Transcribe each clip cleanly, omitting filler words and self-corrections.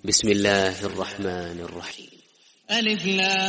بسم الله الرحمن الرحيم. ألف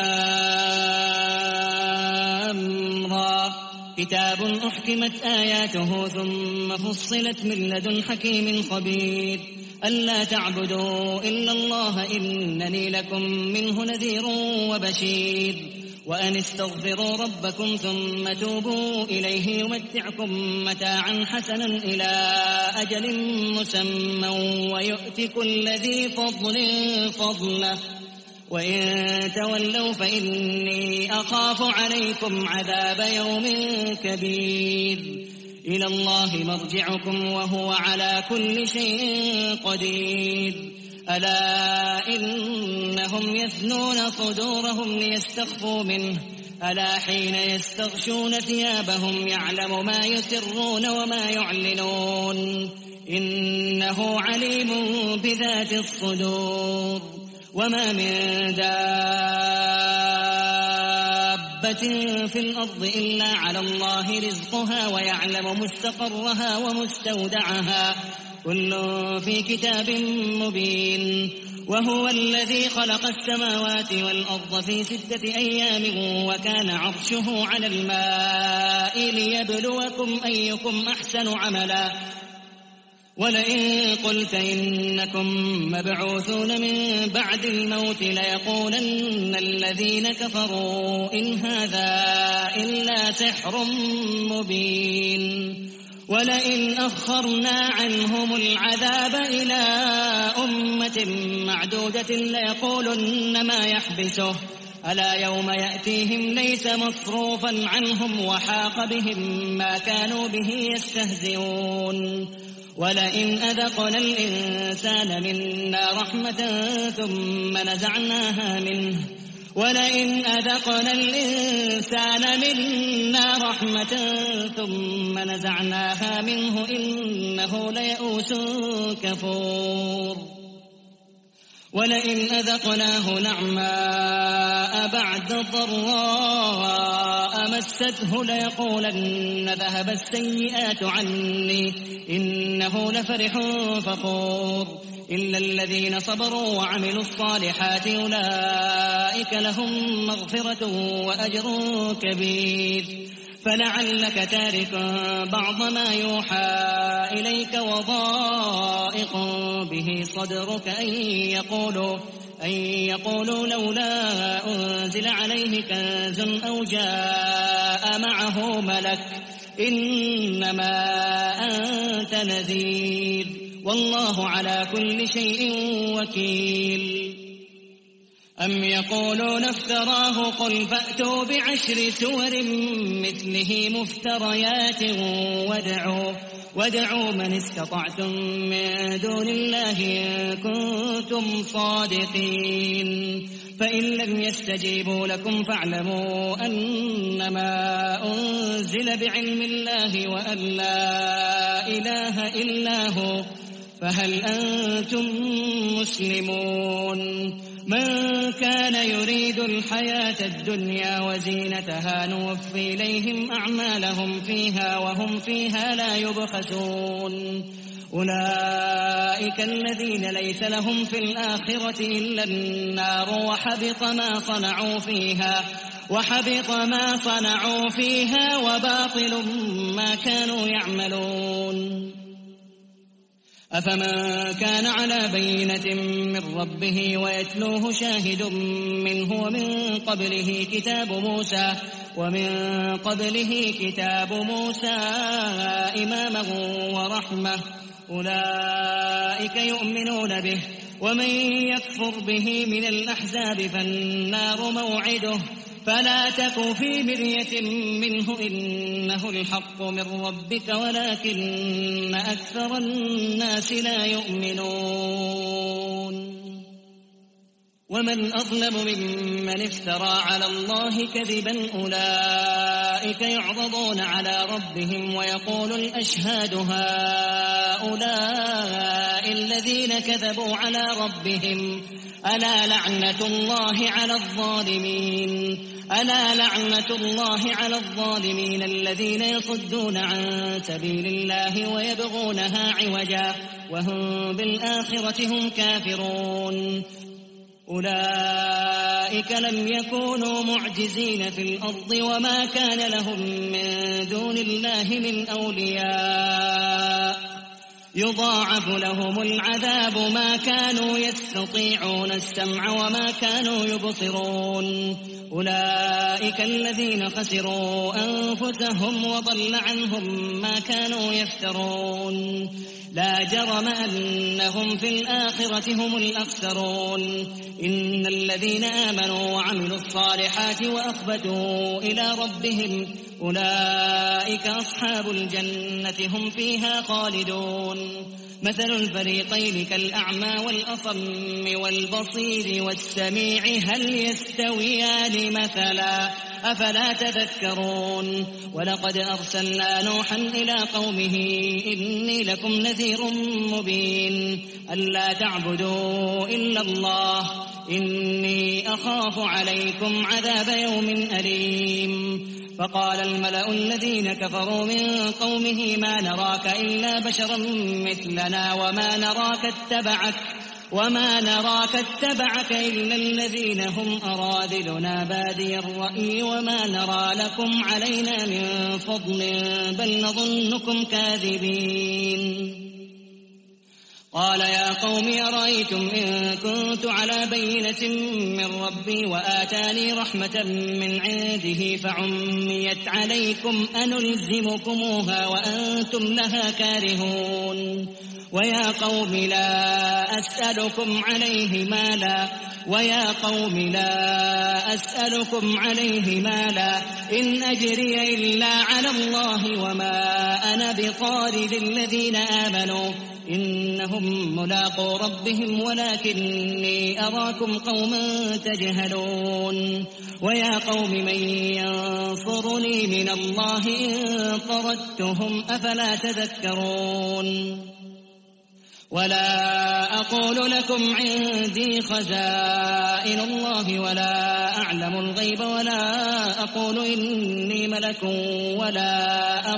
لام را كتاب أحكمت آياته ثم فصلت من لدن حكيم خبير ألا تعبدوا إلا الله إنني لكم منه نذير وبشير وأن استغفروا ربكم ثم توبوا إليه يمتعكم متاعا حسنا إلى أجل مسمى ويؤت كل ذي فضل فضله وإن تولوا فإني أخاف عليكم عذاب يوم كبير إلى الله مرجعكم وهو على كل شيء قدير ألا إنهم يثنون صدورهم ليستخفوا منه ألا حين يستغشون ثيابهم يعلم ما يسرون وما يعلنون إنه عليم بذات الصدور وما من دابة في الأرض إلا على الله رزقها ويعلم مستقرها ومستودعها كل في كتاب مبين وهو الذي خلق السماوات والأرض في 6 أيام وكان عرشه على الماء ليبلوكم أيكم أحسن عملا ولئن قلت إنكم مبعوثون من بعد الموت ليقولن الذين كفروا إن هذا إلا سحر مبين ولئن أخرنا عنهم العذاب إلى أمة معدودة ليقولن ما يحبسه ألا يوم يأتيهم ليس مصروفا عنهم وحاق بهم ما كانوا به يستهزئون ولئن أذقنا الإنسان منا رحمة ثم نزعناها منه إنه ليئوس كفور ولئن أذقناه نعماء بعد ضراء مسته ليقولن ذهب السيئات عني إنه لفرح فخور إلا الذين صبروا وعملوا الصالحات أولئك لهم مغفرة وأجر كبير فلعلك تارك بعض ما يوحى إليك وضائق به صدرك أن يقولوا لولا أنزل عليه كنز أو جاء معه ملك إنما أنت نذير والله على كل شيء وكيل أم يقولون افتراه قل فأتوا ب10 سور مثله مفتريات وادعوا من استطعتم من دون الله إن كنتم صادقين فإن لم يستجيبوا لكم فاعلموا أنما أنزل بعلم الله وأن لا إله إلا هو فهل أنتم مسلمون من كان يريد الحياة الدنيا وزينتها نوفي إليهم أعمالهم فيها وهم فيها لا يبخسون أولئك الذين ليس لهم في الآخرة إلا النار وحبط ما صنعوا فيها وباطل ما كانوا يعملون أفمن كان على بينة من ربه ويتلوه شاهد منه ومن قبله كتاب موسى إماما ورحمة أولئك يؤمنون به ومن يكفر به من الأحزاب فالنار موعده فلا تك في مرية منه إنه الحق من ربك ولكن أكثر الناس لا يؤمنون ومن أظلم ممن افترى على الله كذبا أولئك يعرضون على ربهم ويقول الأشهاد هؤلاء الذين كذبوا على ربهم ألا لعنة الله على الظالمين ألا لعنة الله على الظالمين الذين يصدون عن سبيل الله ويبغونها عوجا وهم بالآخرة هم كافرون أولئك لم يكونوا معجزين في الأرض وما كان لهم من دون الله من أولياء يضاعف لهم العذاب ما كانوا يستطيعون السمع وما كانوا يبصرون أولئك الذين خسروا أنفسهم وضل عنهم ما كانوا يفترون لا جرم أنهم في الآخرة هم الأخسرون إن الذين آمنوا وعملوا الصالحات وأخبتوا إلى ربهم أولئك أصحاب الجنة هم فيها خالدون مثل الفريقين كالأعمى والأصم والبصير والسميع هل يستويان مثلا أفلا تذكرون ولقد أرسلنا نوحا إلى قومه إني لكم نذير مبين ألا تعبدوا إلا الله إني أخاف عليكم عذاب يوم أليم فقال الملأ الذين كفروا من قومه ما نراك إلا بشرا مثلنا وما نراك اتبعك إلا الذين هم أراذلنا بادي الرأي وما نرى لكم علينا من فضل بل نظنكم كاذبين قال يا قوم أرأيتم إن كنت على بينة من ربي وآتاني رحمة من عنده فعميت عليكم أنلزمكموها وأنتم لها كارهون ويا قوم لا أسألكم عليه مالا إن أجري إلا على الله وما أنا بطارد الذين آمنوا إنهم ملاقو ربهم ولكني أراكم قوما تجهلون ويا قوم من ينصرني من الله إن طردتهم أفلا تذكرون ولا أقول لكم عندي خزائن الله ولا أعلم الغيب ولا أقول إني ملك ولا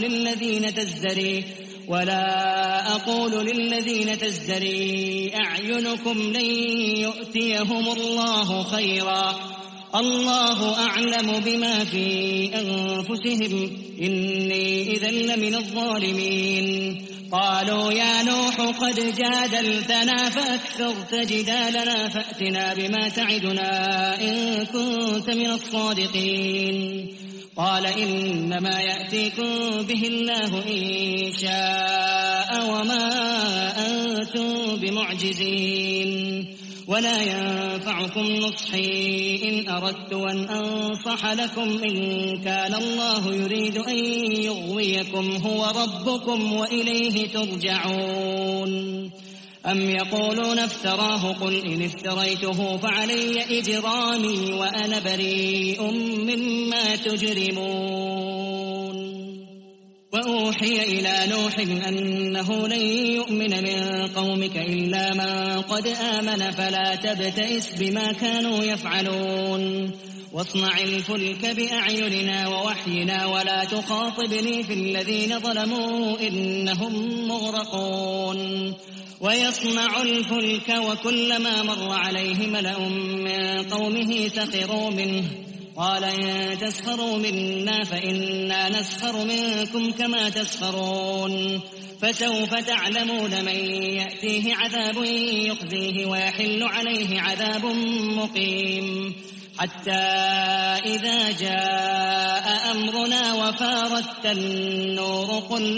أقول للذين تزدري أعينكم لن يؤتيهم الله خيرا الله أعلم بما في أنفسهم إني إذا لمن الظالمين قالوا يا نوح قد جادلتنا فأكثرت جدالنا فأتنا بما تعدنا إن كنت من الصادقين قال إنما يأتيكم به الله إن شاء وما أنتم بمعجزين ولا ينفعكم نصحي إن أردت أن أنصح لكم إن كان الله يريد أن يغويكم هو ربكم وإليه ترجعون أم يقولون افتراه قل إن افتريته فعلي إجرامي وأنا بريء مما تجرمون وأوحي إلى نوح أنه لن يؤمن من قومك إلا من قد آمن فلا تبتئس بما كانوا يفعلون واصنع الفلك بأعيننا ووحينا ولا تخاطبني في الذين ظلموا إنهم مغرقون ويصنع الفلك وكلما مر عليه ملأ من قومه سخروا منه قال إن تسخروا منا فإنا نسخر منكم كما تسخرون فسوف تعلمون من يأتيه عذاب يخزيه ويحل عليه عذاب مقيم حتى إذا جاء أمرنا وفارت النور قل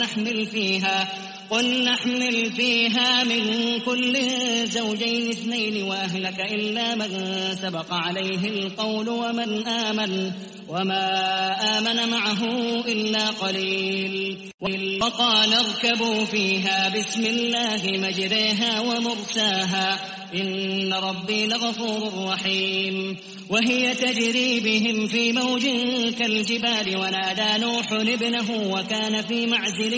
نحمل فيها من كل زوجين اثنين وأهلك إلا من سبق عليه القول وما آمن معه إلا قليل وقال اركبوا فيها بسم الله مجريها ومرساها إن ربي لغفور رحيم. وهي تجري بهم في موج كالجبال ونادى نوح ابنه وكان في معزل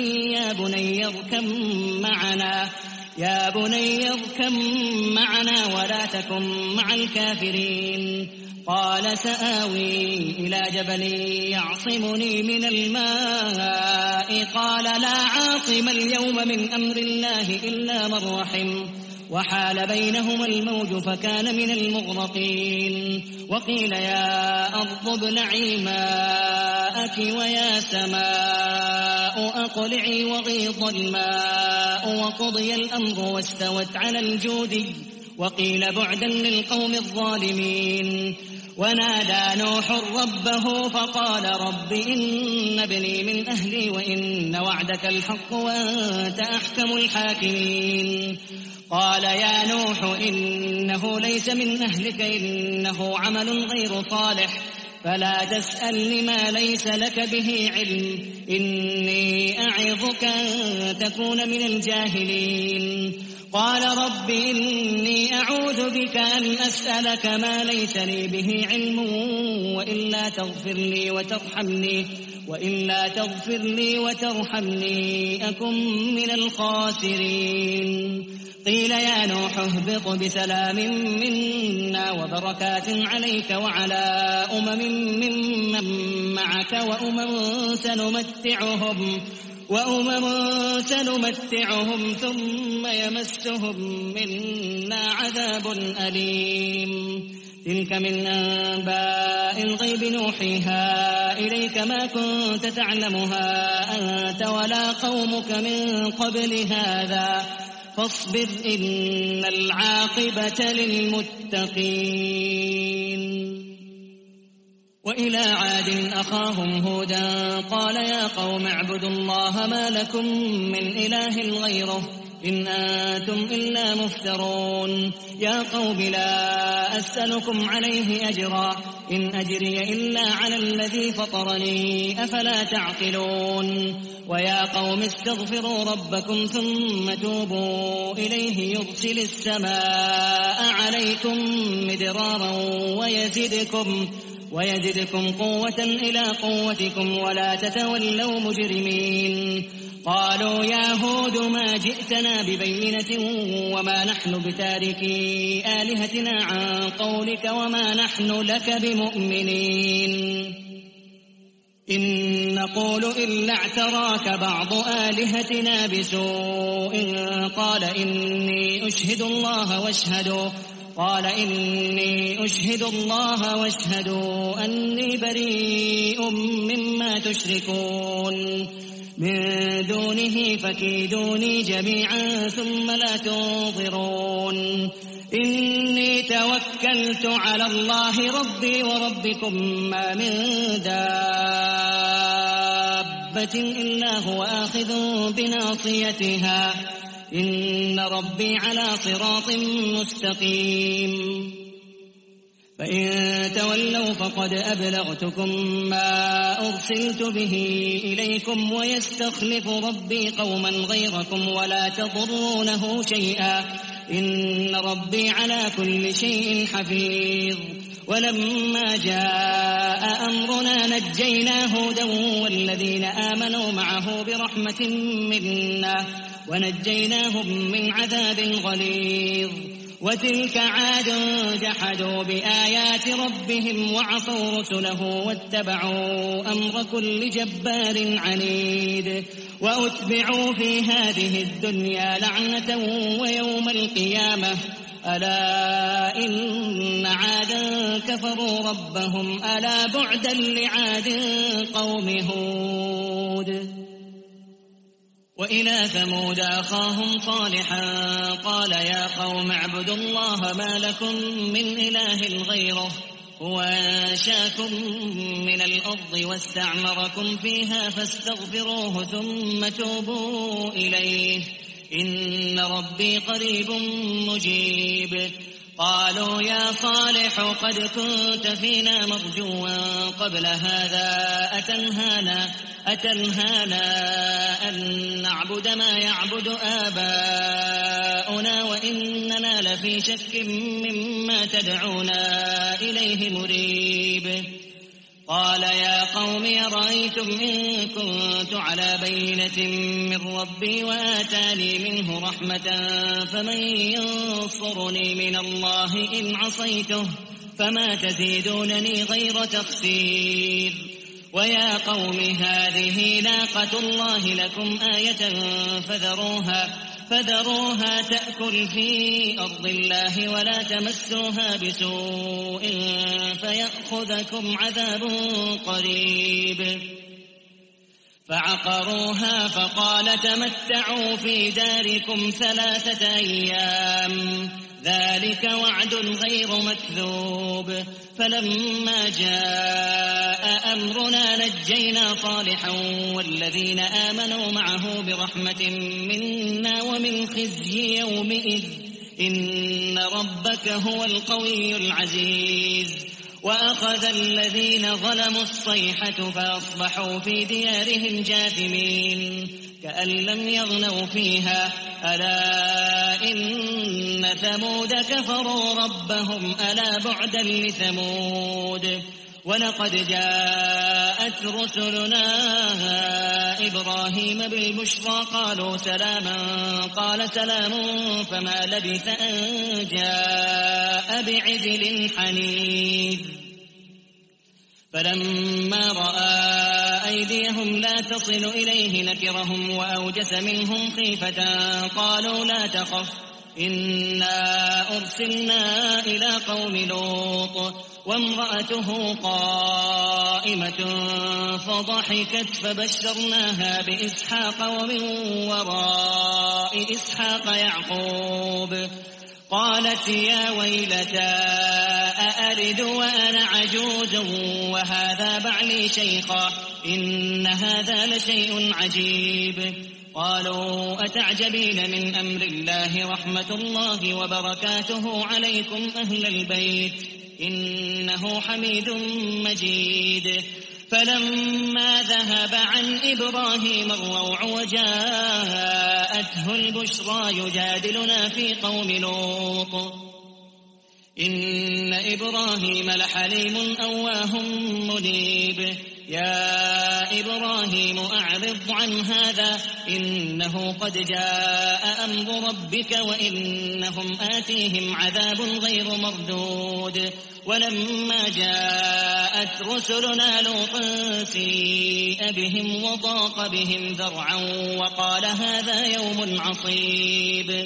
يا بني اركب معنا ولا تكن مع الكافرين. قال سآوي إلى جبل يعصمني من الماء قال لا عاصم اليوم من أمر الله إلا من رحم وحال بينهما الموج فكان من المغرقين. وقيل يا أرض ابلعي ماءك ويا سماء أقلعي وغيض الماء وقضي الأمر واستوت على الجودي وقيل بعدا للقوم الظالمين. ونادى نوح ربه فقال رب إن ابني من أهلي وإن وعدك الحق وأنت أحكم الحاكمين. قال يا نوح إنه ليس من أهلك إنه عمل غير صالح فلا تسأل لما ليس لك به علم إني أعظك أن تكون من الجاهلين. قال رب إني أعوذ بك أن أسألك ما ليس لي به علم وإلا تغفر لي وترحمني أكن من الخاسرين. قيل يا نوح اهبط بسلام منا وبركات عليك وعلى ممن معك وأمم سنمتعهم ثم يمسهم منا عذاب أليم. تلك من أنباء الغيب نوحيها إليك ما كنت تعلمها أنت ولا قومك من قبل هذا فاصبر إن العاقبة للمتقين. وإلى عاد أخاهم هودا قال يا قوم اعبدوا الله ما لكم من إله غيره إن أنتم إلا مفترون. يا قوم لا أسألكم عليه أجرا إن أجري إلا على الذي فطرني أفلا تعقلون. ويا قوم استغفروا ربكم ثم توبوا إليه يرسل السماء عليكم مدرارا ويزدكم قوة إلى قوتكم ولا تتولوا مجرمين. قالوا يا هود ما جئتنا ببينة وما نحن بتاركي آلهتنا عن قولك وما نحن لك بمؤمنين إن نقول إلا اعتراك بعض آلهتنا بسوء قال إني أشهد الله واشهدوا أني بريء مما تشركون من دونه فكيدوني جميعا ثم لا تنظرون. إني توكلت على الله ربي وربكم ما من دابة إلا هو آخذ بناصيتها إن ربي على صراط مستقيم. فإن تولوا فقد أبلغتكم ما أرسلت به إليكم ويستخلف ربي قوما غيركم ولا تضرونه شيئا إن ربي على كل شيء حفيظ. ولما جاء أمرنا نجينا هودا والذين آمنوا معه برحمة منا ونجيناهم من عذاب غليظ. وتلك عاد جحدوا بآيات ربهم وعصوا رسله واتبعوا أمر كل جبار عنيد. وأتبعوا في هذه الدنيا لعنة ويوم القيامة ألا إن عادا كفروا ربهم ألا بعدا لعاد قوم هود. وإلى ثمود أخاهم صالحا قال يا قوم اعبدوا الله ما لكم من إله غيره هو أنشاكم من الأرض واستعمركم فيها فاستغفروه ثم توبوا إليه إن ربي قريب مجيب. قالوا يا صالح قد كنت فينا مرجوا قبل هذا أتنهانا أن نعبد ما يعبد آباؤنا وإننا لفي شك مما تدعونا إليه مريب. قال يا قوم أرأيتم إن كنت على بينة من ربي وآتاني منه رحمة فمن ينصرني من الله إن عصيته فما تزيدونني غير تخسير. ويا قوم هذه ناقة الله لكم آية فذروها تأكل في أرض الله ولا تمسوها بسوء فيأخذكم عذاب قريب. فعقروها فقال تمتعوا في داركم 3 أيام ذلك وعد غير مكذوب. فلما جاء أمرنا نجينا صالحا والذين آمنوا معه برحمة منا ومن خزي يومئذ إن ربك هو القوي العزيز. وأخذ الذين ظلموا الصيحة فأصبحوا في ديارهم جاثمين كأن لم يغنوا فيها ألا إن ثمود كفروا ربهم ألا بعدا لثمود. ولقد جاءت رسلنا إبراهيم بالبشرى قالوا سلاما قال سلام فما لبث أن جاء بعجل حنيذ. فلما رأى أيديهم لا تصل إليه نكرهم وأوجس منهم خيفة قالوا لا تخف إنا أرسلنا إلى قوم لوط وامرأته قائمة فضحكت فبشرناها بإسحاق ومن وراء إسحاق يعقوب. قالت يا ويلتى أألد وأنا عجوز وهذا بعلي شيخا إن هذا لشيء عجيب. قالوا أتعجبين من أمر الله رحمة الله وبركاته عليكم أهل البيت إنه حميد مجيد. فلما ذهب عن إبراهيم الروع وجاءته البشرى يجادلنا في قوم لوط إن إبراهيم لحليم أواه منيب. يا إبراهيم أعرض عن هذا إنه قد جاء أمر ربك وإنهم آتيهم عذاب غير مردود. ولما جاءت رسلنا لوطا سيء بهم وضاق بهم ذرعا وقال هذا يوم عصيب.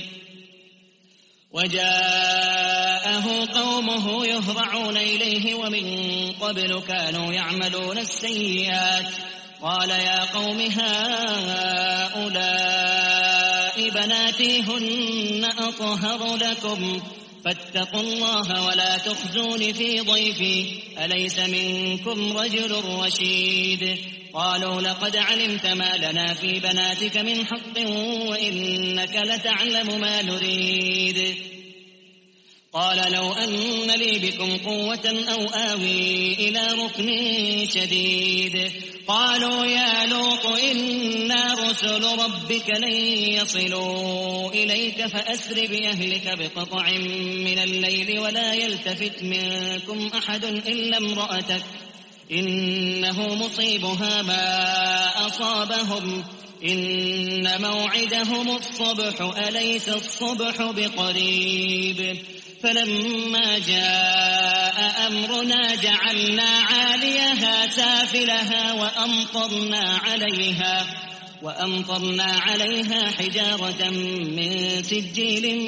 وجاءه قومه يهرعون إليه ومن قبل كانوا يعملون السيئات. قال يا قوم هؤلاء بناتي هن أطهر لكم فاتقوا الله ولا تخزون في ضيفي أليس منكم رجل رشيد. قالوا لقد علمت ما لنا في بناتك من حق وإنك لتعلم ما نريد. قال لو أن لي بكم قوة أو آوي إلى ركن شديد. قالوا يا لوط إنا رسل ربك لن يصلوا إليك فأسر بأهلك بقطع من الليل ولا يلتفت منكم أحد إلا امرأتك إنه مصيبها ما أصابهم إن موعدهم الصبح أليس الصبح بقريب. فلما جاء أمرنا جعلنا عاليها سافلها وأمطرنا عليها حجارة من سجيل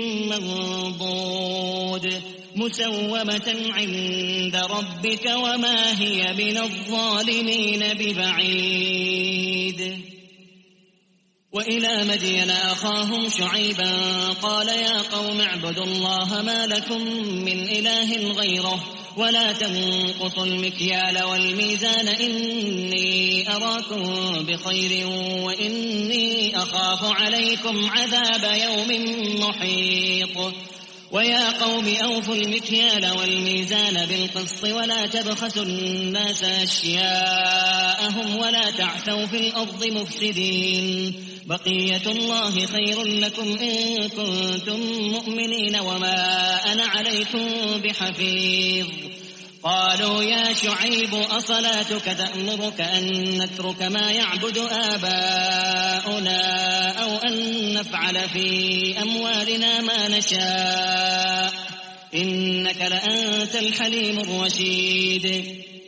منضود مسومة عند ربك وما هي من الظالمين ببعيد. وإلى مدين أخاهم شعيبا قال يا قوم اعبدوا الله ما لكم من إله غيره ولا تنقصوا المكيال والميزان إني أراكم بخير وإني أخاف عليكم عذاب يوم محيط. ويا قوم أوفوا المكيال والميزان بالقسط ولا تبخسوا الناس أشياءهم ولا تعثوا في الأرض مفسدين بقية الله خير لكم إن كنتم مؤمنين وما أنا عليكم بحفيظ. قالوا يا شعيب أصلاتك تأمرك أن نترك ما يعبد آباؤنا أو أن نفعل في أموالنا ما نشاء إنك لأنت الحليم الرشيد.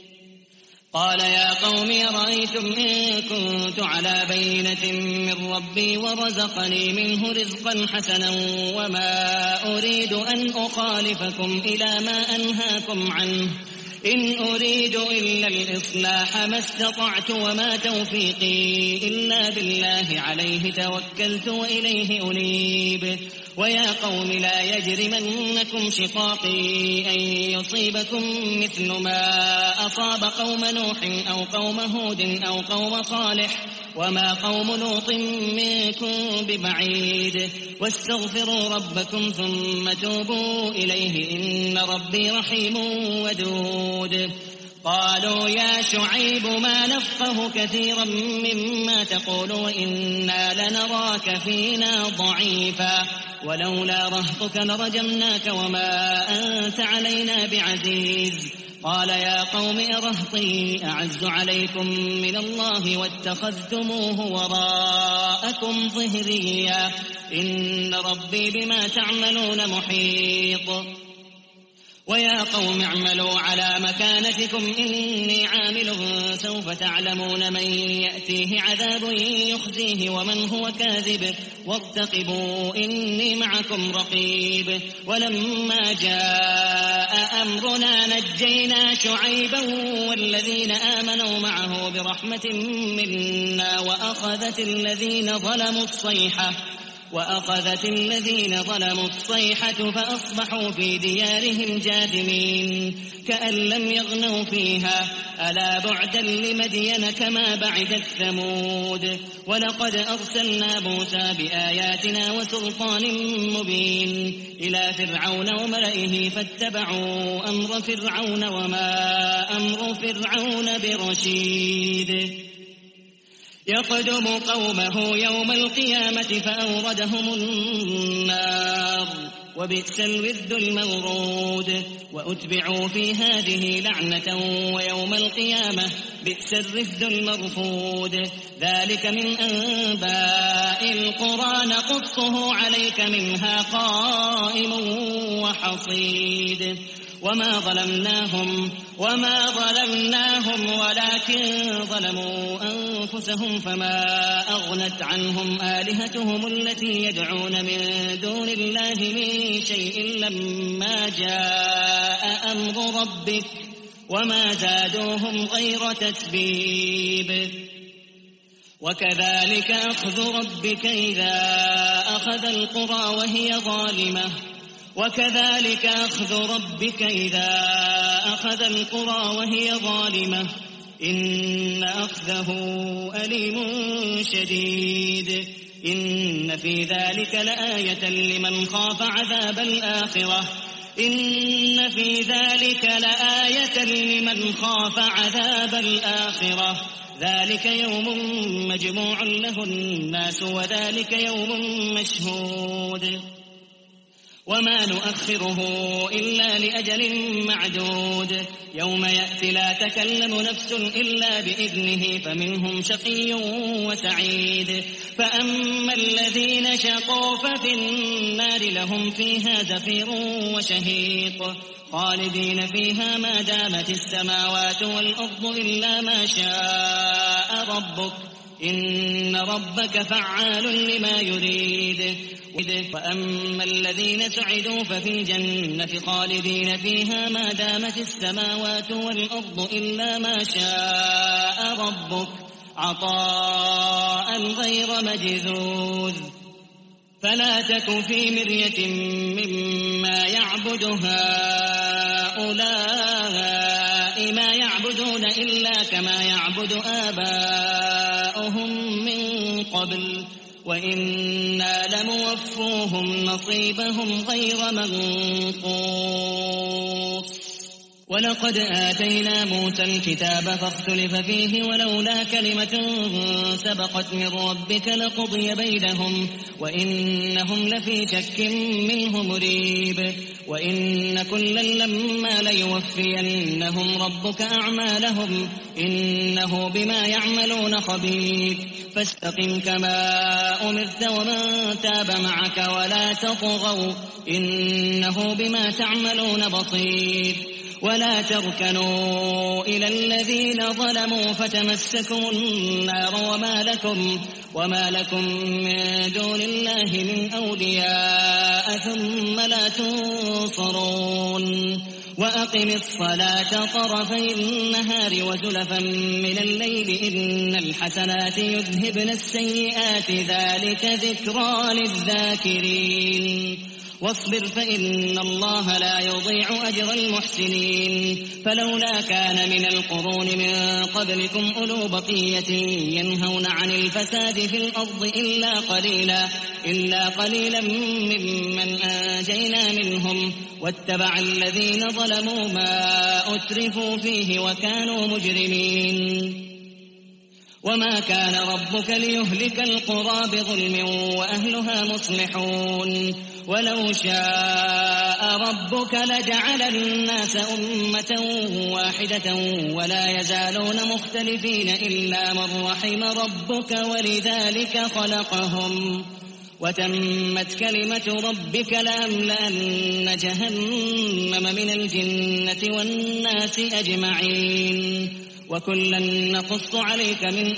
قال يا قوم أرأيتم إن كنت على بينة من ربي ورزقني منه رزقا حسنا وما أريد أن أخالفكم إلى ما أنهاكم عنه إن أريد إلا الإصلاح ما استطعت وما توفيقي إلا بالله عليه توكلت وإليه أنيب. ويا قوم لا يجرمنكم شقاقي أن يصيبكم مثل ما أصاب قوم نوح أو قوم هود أو قوم صالح وما قوم لوط منكم ببعيد واستغفروا ربكم ثم توبوا إليه إن ربي رحيم ودود. قالوا يا شعيب ما نفقه كثيرا مما تقول وإنا لنراك فينا ضعيفا ولولا رهطك لرجمناك وما أنت علينا بعزيز. قال يا قوم أرهطي أعز عليكم من الله واتخذتموه وراءكم ظهريا إن ربي بما تعملون محيط. ويا قوم اعملوا على مكانتكم إني عامل سوف تعلمون من يأتيه عذاب يخزيه ومن هو كاذب وارتقبوا إني معكم رقيب. ولما جاء أمرنا نجينا شعيبا والذين آمنوا معه برحمة منا وأخذت الذين ظلموا الصيحة فأصبحوا في ديارهم جاثمين كأن لم يغنوا فيها ألا بعدا لمدين كما بعدت ثمود. ولقد أرسلنا موسى بآياتنا وسلطان مبين إلى فرعون وملئه فاتبعوا أمر فرعون وما أمر فرعون برشيد. يقدم قومه يوم القيامة فأوردهم النار وبئس الورد المورود. وأتبعوا في هذه لعنة ويوم القيامة بئس الرفد المرفود. ذلك من أنباء القرى نقصه عليك منها قائم وحصيد. وما ظلمناهم ولكن ظلموا أنفسهم فما أغنت عنهم آلهتهم التي يدعون من دون الله من شيء لما جاء أمر ربك وما زادوهم غير تتبيب. وكذلك أخذ ربك إذا أخذ القرى وهي ظالمة إن أخذه أليم شديد. إن في ذلك لآية لمن خاف عذاب الآخرة ذلك يوم مجموع له الناس وذلك يوم مشهود. وما نؤخره إلا لأجل معدود يوم يأتي لا تكلم نفس إلا بإذنه فمنهم شقي وسعيد. فأما الذين شقوا ففي النار لهم فيها زفير وشهيق خالدين فيها ما دامت السماوات والأرض إلا ما شاء ربك إن ربك فعال لما يريد. وأما الذين سعدوا ففي الجنة خالدين فيها ما دامت السماوات والأرض إلا ما شاء ربك عطاء غير مجذوذ. فلا تك في مرية مما يعبد هؤلاء ما يعبدون إلا كما يعبد آباؤهم من قبل وإنا لموفوهم نصيبهم غير منقوص. ولقد آتينا موسى الكتاب فاختلف فيه ولولا كلمة سبقت من ربك لقضي بينهم وإنهم لفي شك منه مريب. وإن كلا لما ليوفينهم ربك أعمالهم إنه بما يعملون خبير. فاستقم كما أمرت ومن تاب معك ولا تطغوا إنه بما تعملون بصير. ولا تركنوا إلى الذين ظلموا فتمسكوا النار وما لكم من دون الله من أولياء ثم لا تنصرون. وأقم الصلاة طرفي النهار وزلفا من الليل إن الحسنات يذهبن السيئات ذلك ذكرى للذاكرين. واصبر فإن الله لا يضيع أجر المحسنين. فلولا كان من القرون من قبلكم أولو بقية ينهون عن الفساد في الأرض إلا قليلا ممن أنجينا منهم واتبع الذين ظلموا ما أترفوا فيه وكانوا مجرمين. وما كان ربك ليهلك القرى بظلم وأهلها مصلحون. ولو شاء ربك لجعل الناس أمة واحدة ولا يزالون مختلفين إلا من رحم ربك ولذلك خلقهم. وتمت كلمة ربك لأملأن جهنم من الجنة والناس أجمعين. وكلا نقص عليك من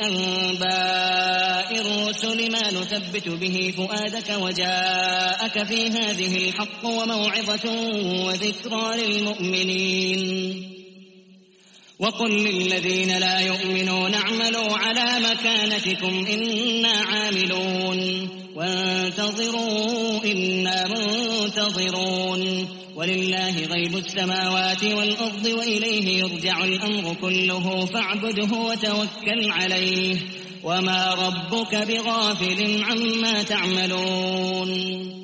أنباء الرسل ما نثبت به فؤادك وجاءك في هذه الحق وموعظة وذكرى للمؤمنين. وقل للذين لا يؤمنون اعملوا على مكانتكم إنا عاملون وانتظروا إنا منتظرون. ولله غيب السماوات والأرض وإليه يرجع الأمر كله فاعبده وتوكل عليه وما ربك بغافل عما تعملون.